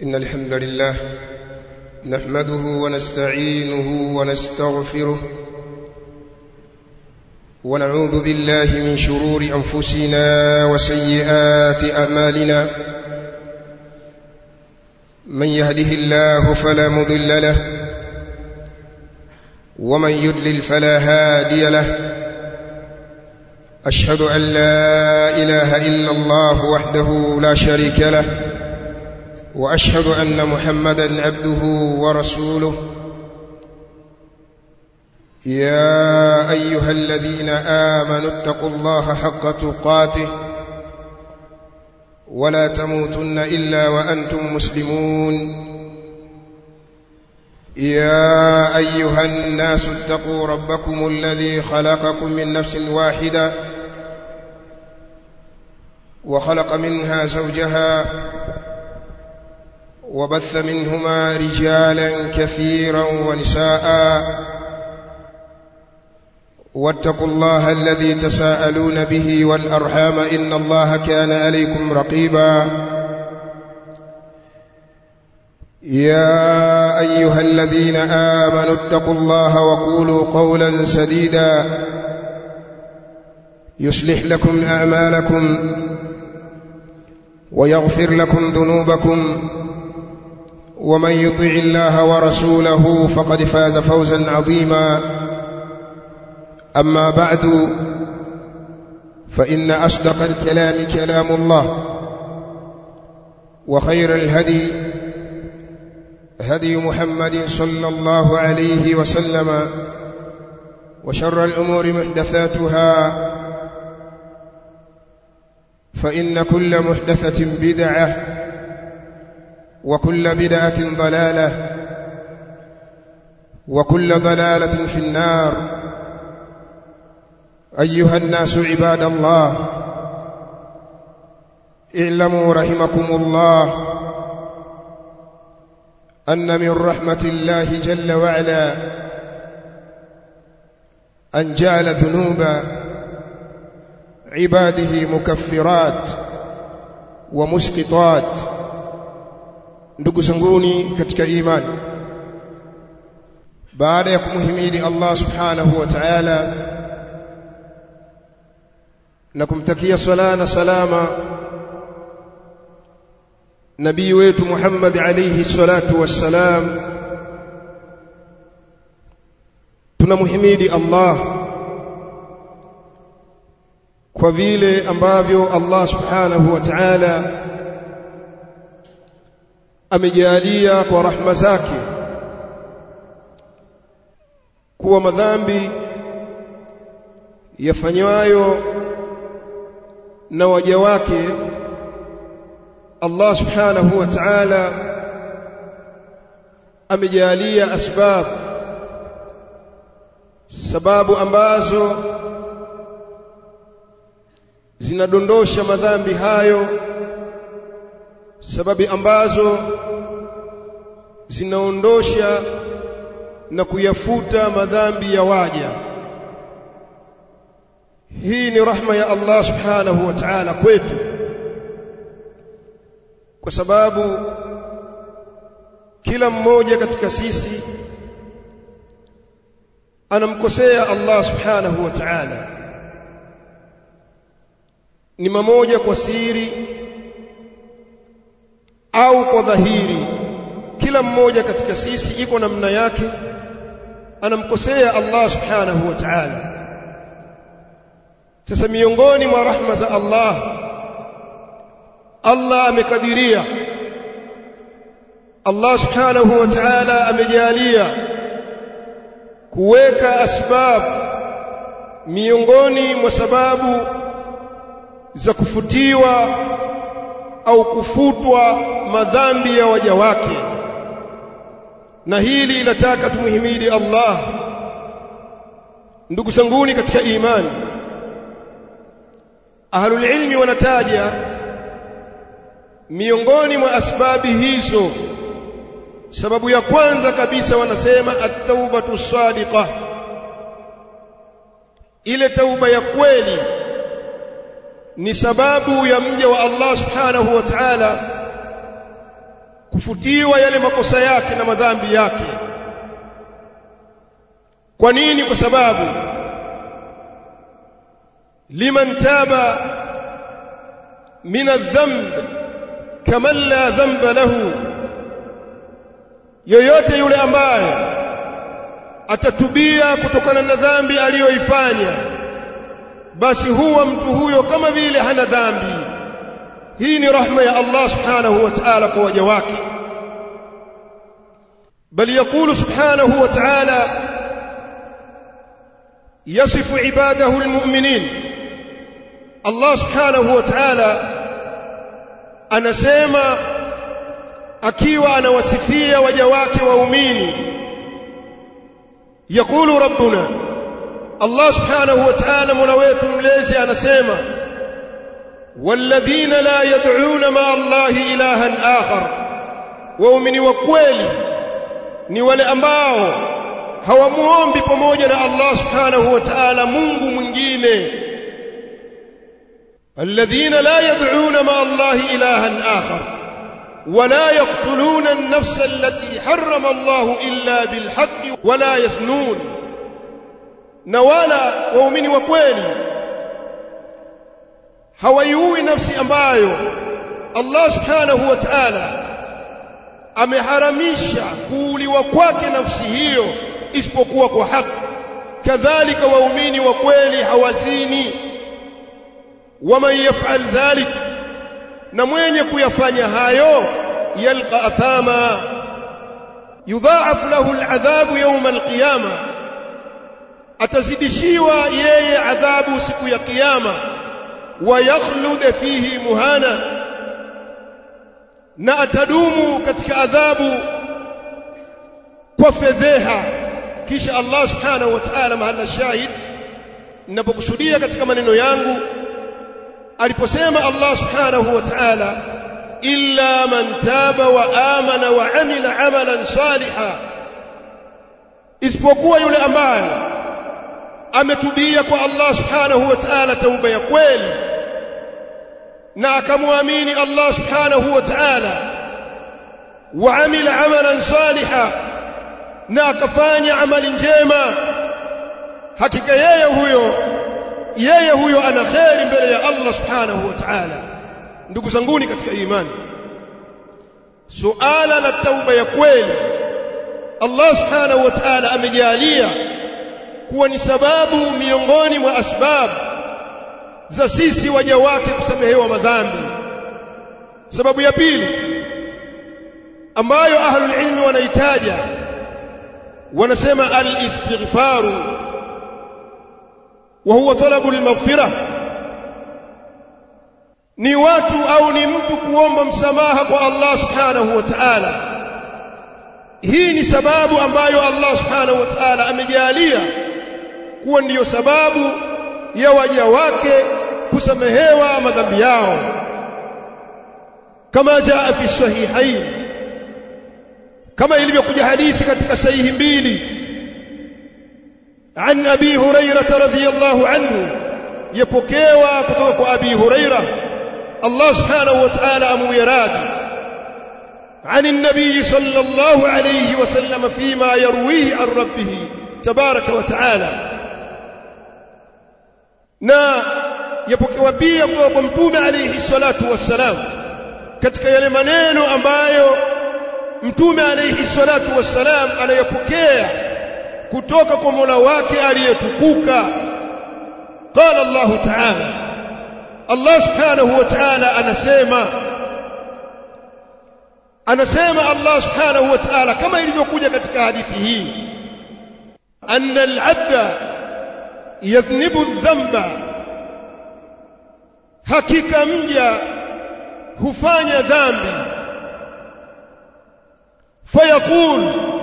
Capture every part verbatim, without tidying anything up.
إن الحمد لله نحمده ونستعينه ونستغفره ونعوذ بالله من شرور أنفسنا وسيئات أعمالنا من يهده الله فلا مضل له ومن يضلل فلا هادي له أشهد أن لا إله إلا الله وحده لا شريك له وأشهد أن محمدًا عبده ورسوله يا أيها الذين آمنوا اتقوا الله حق تقاته ولا تموتن إلا وأنتم مسلمون يا أيها الناس اتقوا ربكم الذي خلقكم من نفس واحدة وخلق منها زوجها وبث منهما رجالا كثيرا ونساء واتقوا الله الذي تساءلون به والأرحام إن الله كان عليكم رقيبا يا أيها الذين آمنوا اتقوا الله وقولوا قولا سديدا يصلح لكم أعمالكم ويغفر لكم ذنوبكم ومن يطع الله ورسوله فقد فاز فوزا عظيما أما بعد فإن أصدق الكلام كلام الله وخير الهدي هدي محمد صلى الله عليه وسلم وشر الأمور محدثاتها فإن كل محدثة بدعة وكل بدعة ضلالة وكل ضلالة في النار أيها الناس عباد الله اعلموا رحمكم الله أن من رحمة الله جل وعلا أن جعل ذنوب عباده مكفرات ومسقطات. Ndugu zanguni katika imani, baada ya kumhimidi Allah subhanahu wa ta'ala na kumtakia sala na salama nabii wetu Muhammad alayhi salatu wassalam, tunamhimidi Allah kwa vile ambavyo Allah subhanahu wa ta'ala amejalia kwa rahma zake kuwa madhambi yafanywayo na waja wake Allah subhanahu wa ta'ala amejalia asbab, sababu ambazo zinadondosha madhambi hayo, sababu ambazo zinaondosha na kuyafuta madhambi ya waja. Hii ni rahma ya Allah subhanahu wa ta'ala kwetu, kwa sababu kila mmoja katika sisi anamkosea Allah subhanahu wa ta'ala, ni mmoja kwa siri au kwa dhahiri. Kila mmoja katika sisi iko namna yake anamkosea Allah subhanahu wa ta'ala. Sasa miongoni mwa rahma za Allah, Allah amekadiria, Allah subhanahu wa ta'ala amejalia kuweka asbab miongoni mwa sababu za kufutiwa au kufutwa madhambi ya waja wake, na hili linataka tumhimidi Allah. Ndugu zanguni katika imani, ahlul ilmi wanataja miongoni mwa asbabi hizo, sababu ya kwanza kabisa wanasema at-taubatu sadiqa, ile tauba ya kweli ni sababu ya mja wa Allah subhanahu wa ta'ala kufutiwa yale makosa yake na madhambi yake. Kwa nini? Kwa sababu liman taba min adh-dhanb kaman la dhanba lahu, yoyote yule ambaye atatubia kutokana na dhambi aliyoifanya, basi huwa mtu huyo kama vile hana dhambi. Hii ni rahma ya Allah subhanahu wa ta'ala kwa waja wake. bal yaqulu subhanahu wa ta'ala yasifu ibadahu almu'minin. Allah subhanahu wa ta'ala anasema akiwa anawasifia waja wake waumini, yaqulu rabbuna, Allah subhanahu wa ta'ala mola wetu mlezi anasema, walladhina la yad'una ma Allahi ilahan akhar, waumini wa kweli ni wale ambao hawamuombi pamoja na Allah subhanahu wa ta'ala Mungu mwingine. alladhina la yad'una ma Allahi ilahan akhar ولا يقتلون النفس التي حرم الله إلا بالحق ولا يزنون. na wala waumini wa kweli hawaiui nafsi ambayo Allah subhanahu wa ta'ala ameharamisha kuuliwa kwake nafsi hiyo isipokuwa kwa haki. kadhalika waumini wa kweli hawazini. waman yaf'al dhalik, na mwenye kuyafanya hayo, yalqa athama yudha'af lahu al'adhabu yawm al-qiyama, atazidishiwa yeye adhabu siku ya kiyama. wa yakhlud fihi muhana, na atadumu katika adhabu kwa fedheha. kisha Allah subhanahu wa ta'ala, mahala shahid ninapokusudia katika maneno yangu, aliposema Allah subhanahu wa ta'ala, illa man taba wa amana wa amila amalan salihan, isipokuwa yule ambaye ametubia kwa Allah subhanahu wa ta'ala tauba ya kweli, na akamwamini Allah subhanahu wa ta'ala, wa amila amalan salihan, na akafanya amali njema, hakika yeye huyo yeye huyo ana kheri mbele ya Allah subhanahu wa ta'ala. Ndugu zanguni katika imani, suala la tauba ya kweli Allah subhanahu wa ta'ala amejalia kuwa ni sababu miongoni mwa asbab za sisi waja wake kusamehewa madhambi. Sababu ya pili ambayo ahlul ilmi wanaitaja, wanasema al-istighfaru wa huwa talabu al-maghfirah, ni watu au ni mtu kuomba msamaha kwa Allah subhanahu wa ta'ala. Hii ni sababu ambayo Allah subhanahu wa ta'ala amejalia kuwa ndiyo sababu ya waja wake kusamehewa madhambi yao, kama jaa fi sahihain, kama ilivyokuja hadithi katika sahihi mbili, عن أبي هريرة رضي الله عنه، يبكيوا كتوك أبي هريرة الله سبحانه وتعالى أمو يراد، عن النبي صلى الله عليه وسلم فيما يرويه عن ربه تبارك وتعالى. na yapokewa pia kutoka mtume alayhi salatu wassalam katika yale maneno ambayo mtume alayhi salatu wassalam anayapokea kutoka kwa Mola wake aliyetukuka. Qala Allah ta'ala, Allah subhanahu wa ta'ala anasema anasema Allah subhanahu wa ta'ala kama ilivyokuja katika hadithi hii, anna al-'abda yadhnibu adh-dhanba, hakika mja hufanya dhambi, fayaqul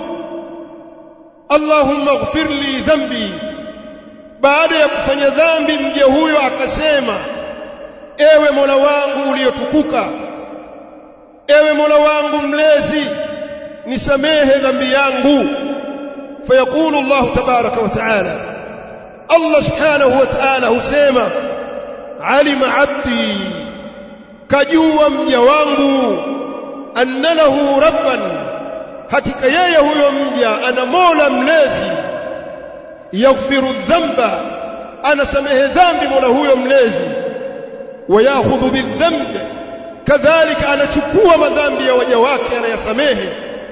Allahumma ighfir li dhanbi, baada ya kufanya dhambi mja huyo akasema, ewe Mola wangu uliyotukuka, ewe Mola wangu mlezi, nisamehe dhambi yangu. Fayaqulu Allah tabaraka wa taala, Allah subhanahu wa ta'ala husema, alima abdi, kajua mja wangu, anna lahu rabban, hakika yeye huyo mja ana Mola mlezi, yaghfiru dhanba, anasamehe dhambi Mola huyo mlezi, wa ya'khudhu bidhanbi, kadhalika anachukua madhambi ya waja wake anayasamehe.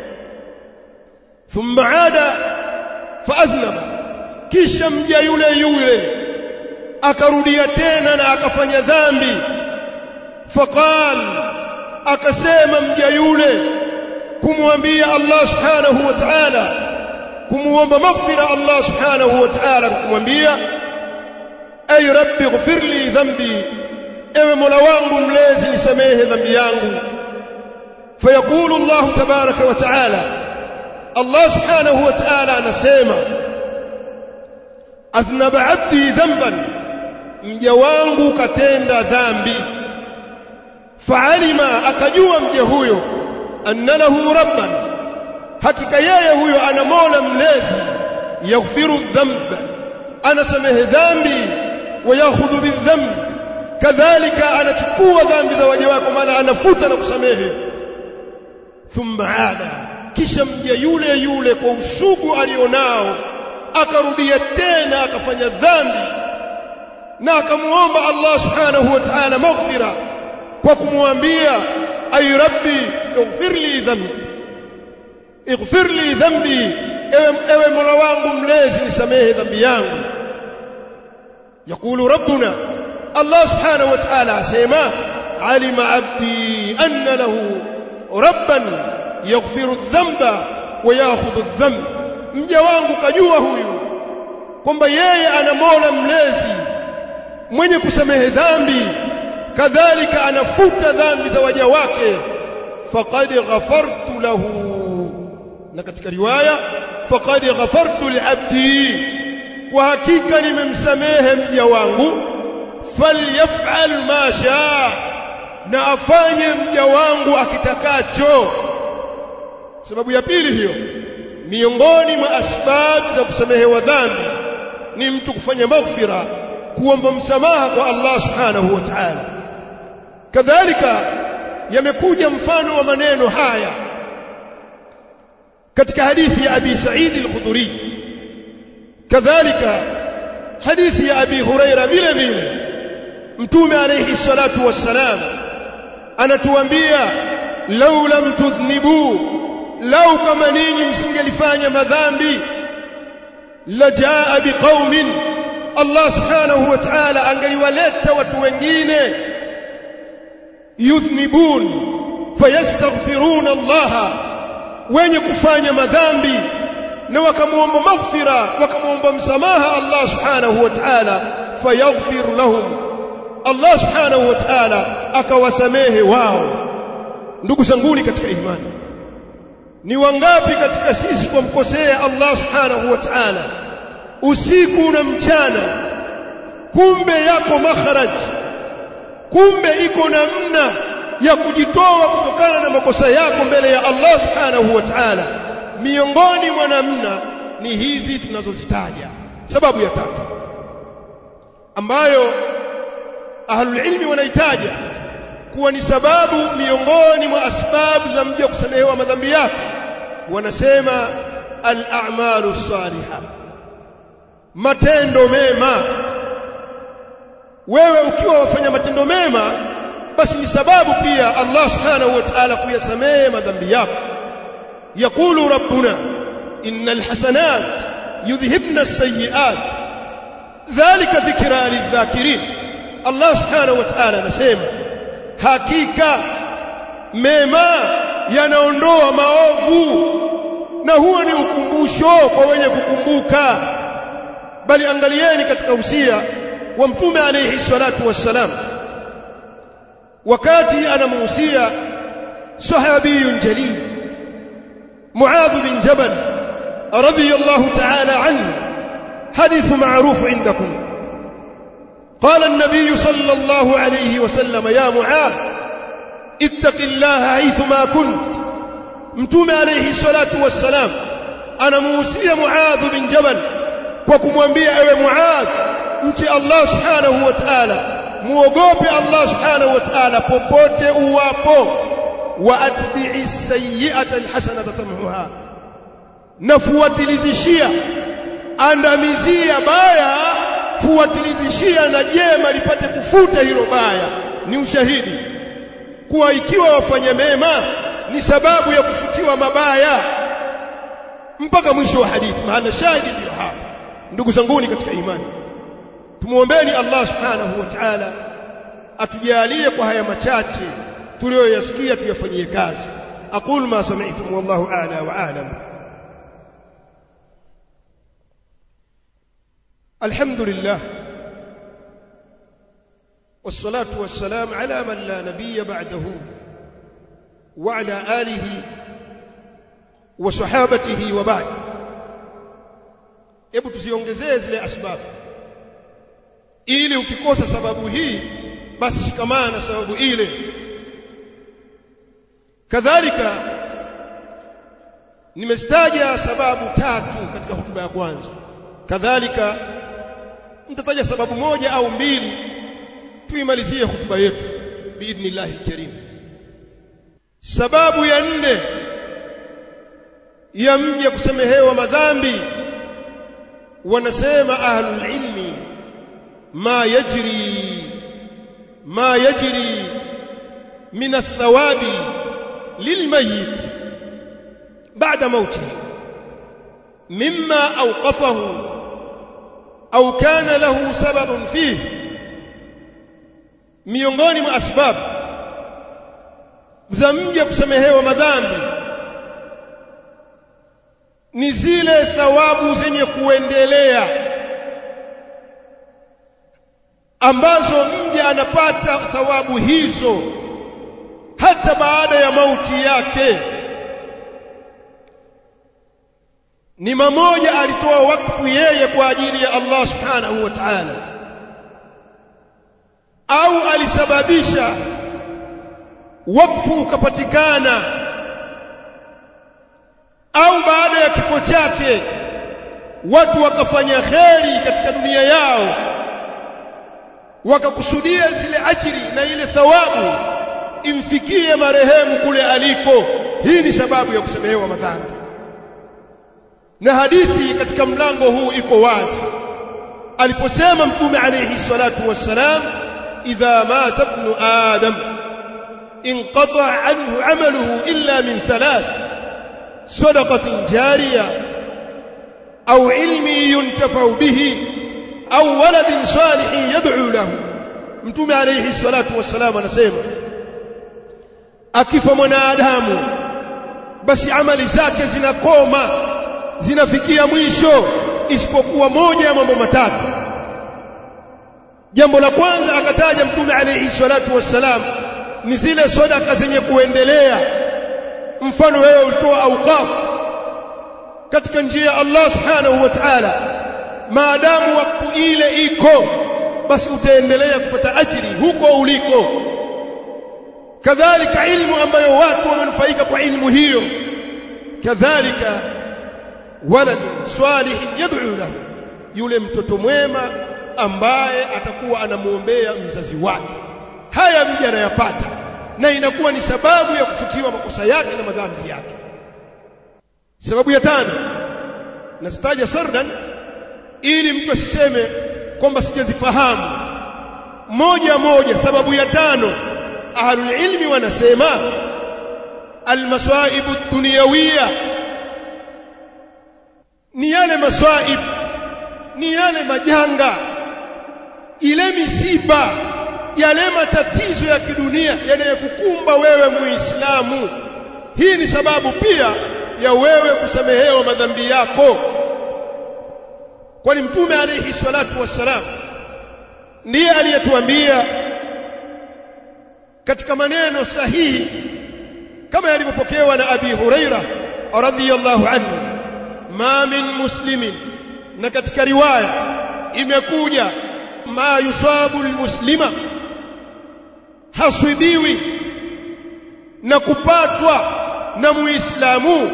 Thumma aada faadhnaba, kisha mja yule yule akarudia tena na akafanya dhambi. Faqal, akasema mja yule kumwambia Allah subhanahu wa ta'ala, kumuomba maghfira Allah subhanahu wa ta'ala, kumwambia ay rabbi ighfir li dhanbi, ewe Mola wangu mlezi nisamehe dhambi yangu. Fayaqulu Allah tabaraka wa ta'ala, Allah subhanahu wa ta'ala anasema athnaba abdi dhanban, mja wangu katenda dhambi. Fa'alima, akajua mja huyo, anna lahu rabban, hakika yeye huyo ana Mola mlezi, yaghfiru dhanba, anasamehe dhambi, wa yakhudhu bidhanbi, kadhalika anachukua dhambi za waja wake, maana anafuta na kusamehe. Thumma aada, kisha mja yule yule kwa usugu alionao akarudia tena akafanya dhambi na akamuomba Allah subhanahu wa ta'ala maghfira kwa kumwambia ay rabbi ighfir li dhanbi, ighfir li dhanbi, ewe, ewe Mola wangu mlezi nisamehe dhambi yangu. Yakulu rabbuna, Allah subhanahu wa ta'ala asema alima abdi anna lahu rabban yaghfiru dhanba wa ya'khudhu dhanba, mja wangu kajua huyu kwamba yeye ana Mola mlezi mwenye kusamehe dhambi, kadhalika anafuta dhambi za waja wake. Faqad ghafartu lahu, na katika riwaya faqad ghafartu li'abdi, kwa hakika nimemsamehe mja wangu. Falyaf'al ma shaa, na afanye mja wangu akitakacho. Sababu ya pili hiyo, miongoni mwa asbab za kusamehewa dhambi ni mtu kufanya maghfira, kuomba msamaha kwa Allah subhanahu wa ta'ala. Kadhalika yamekuja mfano wa maneno haya katika hadithi ya Abi Sa'id al-Khudri, kadhalika hadithi ya Abi Huraira vile vile. Mtume alayhi salatu wassalam anatuambia law lam tudhnibu, lau kama ninyi msingelifanya madhambi, la jaa biqaumin, Allah subhanahu wa ta'ala angeliwaleta watu wengine, yudhnibun fayastaghfirun Allah, wenye kufanya madhambi na wakamuomba maghfira, wakamuomba msamaha Allah subhanahu wa ta'ala, fayaghfir lahum, Allah subhanahu wa ta'ala akawasamehe wao. Ndugu zanguni katika imani, ni wangapi katika sisi tumkosea Allah subhanahu wa ta'ala usiku na mchana, kumbe yako makharaj, kumbe iko namna ya kujitoa kutokana na makosa yako mbele ya Allah subhanahu wa ta'ala. Miongoni mwa namna ni hizi tunazozitaja. Sababu ya tatu ambayo ahlul ilmi wanaitaja kuwa ni sababu miongoni mwa asbabu za mja kusamehewa madhambi yake, wanasema al-a'malu salihah, matendo mema. Wewe ukiwa wafanya matendo mema, basi ni sababu pia Allah subhanahu wa ta'ala kuyasamehe madhambi yako. Yakulu rabbuna innal hasanat yudhhibna as-sayyi'at dhalika dhikra lidh-dhakirin. Allah subhanahu wa ta'ala anasema hakika mema yanaondoa maovu, na huo ni ukumbusho kwa wenye kukumbuka. Bali angalieni katika usia wa Mtume alayhi salatu wassalam, wakati anamuhusia sahabiyun jalil Muadh bin Jabal radiyallahu ta'ala anhu, hadith ma'ruf indakum. قال النبي صلى الله عليه وسلم يا معاذ اتق الله حيثما كنت. Mtume alayhi salatu wassalam anamuhusia Muadh bin Jabal kwa kumwambia, ewe Muadh, mche Allah subhanahu wa ta'ala, muogope Allah subhanahu wa ta'ala popote uwapo. wa atbi'i as-sayyi'ata al-hasanata tamhuha, nafuatilizishia, andamizia baya, fuatilizishia na jema lipate kufuta hilo baya. Ni ushahidi kuwa ikiwa wafanya mema ni sababu ya kufutiwa mabaya, mpaka mwisho wa hadithi. Maana shahidi ndio hapa. Ndugu zanguni katika imani, tumuombeeni Allah subhanahu wa ta'ala atujalie kwa haya machache tuliyoyasikia tuyafanyie kazi. Aqulu ma sami'tum wallahu a'la wa a'lam. Alhamdulillah wassalatu wassalamu ala man la nabiyya ba'dahu wa ala alihi wa sahabatihi wa ba'd. Hebu tusiongezee zile asbabu, ili ukikosa sababu hii basi shikamana na sababu ile. Kadhalika nimestaja sababu tatu katika hutuba ya kwanza, kadhalika nitataja sababu moja au mbili tuimalizie hutuba yetu biidhnillah alkarim. Sababu ya nne ya mja kusamehewa madhambi, wanasema ahlul ilmi, ma yajri ma yajri min athawabi lilmayit ba'da mautihi mimma awqafahu au kana lahu sababun fihi. Miongoni mwa asbabu za mja kusamehewa madhambi ni zile thawabu zenye kuendelea ambazo mja anapata thawabu hizo hata baada ya mauti yake. Ni mmoja alitoa wakfu yeye kwa ajili ya Allah subhanahu wa ta'ala, au alisababisha wakfu ukapatikana, au baada ya kifo chake watu wakafanya kheri katika dunia yao, wakakusudia zile ajiri na ile thawabu imfikie marehemu kule aliko. Hii ni sababu ya kusamehewa madhambi, na hadithi katika mlango huu iko wazi aliposema Mtume alayhi salatu wassalam, idha mata ibnu adam inqata anhu amaluhu illa min thalath, sadaqatin jariya au ilmi yuntafau bihi au waladin salihin yad'u lahu. Mtume alayhi salatu wassalam anasema, akifa mwanadamu basi amali zake zinakoma, zinafikia mwisho, isipokuwa moja ya mambo matatu. Jambo la kwanza akataja Mtume alayhi salatu wassalam ni zile sadaka zenye kuendelea. Mfano, wewe ulitoa auqaf katika njia ya Allah subhanahu wa ta'ala, maadamu wakfu ile iko basi utaendelea kupata ajiri huko uliko. Kadhalika ilmu ambayo watu wamenufaika kwa ilmu hiyo, kadhalika walad salih yad'u lahu, yule mtoto mwema ambaye atakuwa anamuombea mzazi wake. Haya mja anayapata na inakuwa ni sababu ya kufutiwa makosa yake na madhambi yake. Sababu ya tano nasitaja sardan ili mtu asiseme kwamba sijazifahamu moja moja. Sababu ya tano, ahlul ilmi wanasema almasaibu dunyawiyya, ni yale masaib, ni yale majanga, ile misiba, yale matatizo ya kidunia yanayokukumba wewe Muislamu. Hii ni sababu pia ya wewe kusamehewa madhambi yako, kwani Mtume alayhi salatu wassalam ndiye aliyetuambia katika maneno sahihi kama yalivyopokewa na Abi Huraira radhiyallahu anhu, ma min muslimin, na katika riwaya imekuja ma yusabu almuslima, hasibiwi na kupatwa na muislamu.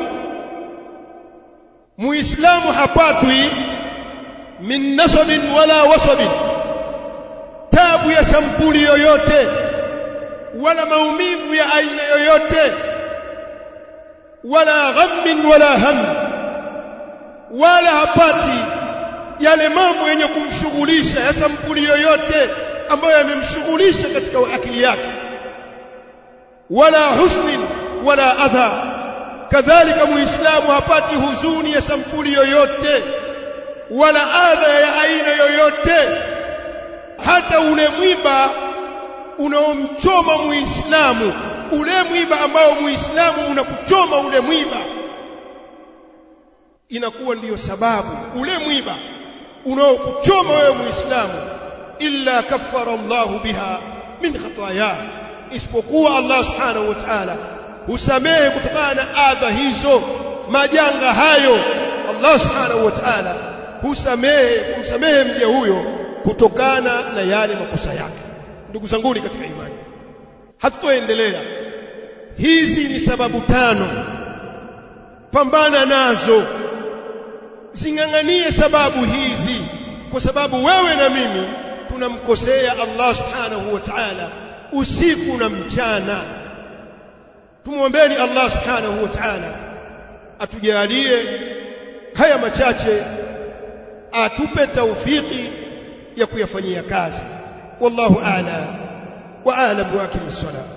Muislamu hapatwi min nasabin wala wasabin, tabu ya sampuli yoyote, wala maumivu ya aina yoyote, wala ghammin wala ham, wala hapati yale mambo yenye kumshughulisha ya sampuli yoyote ambayo yamemshughulisha katika akili yake, wala husnin wala adha. Kadhalika muislamu hapati huzuni ya sampuli yoyote wala adha ya aina yoyote. Hata ule mwiba unaomchoma muislamu, ule mwiba ambao muislamu unakuchoma ule mwiba, inakuwa ndiyo sababu ule mwiba unaokuchoma wewe muislamu, illa kaffara Allahu biha min khataaya, isipokuwa Allah subhanahu wa ta'ala husamehe kutokana na adha hizo, majanga hayo. Allah subhanahu wa ta'ala husamehe, kumsamehe mja huyo kutokana na yale makosa yake. Ndugu zangu katika imani, hatutoendelea. Hizi ni sababu tano, pambana nazo, zinganganie sababu hizi, kwa sababu wewe na mimi tunamkosea Allah subhanahu wa ta'ala usiku na mchana. Tumuombeeni Allah subhanahu wa ta'ala atujalie haya machache, atupe taufiki ya kuyafanyia kazi. Wallahu a'lam wa a'lam wa aqimis salat.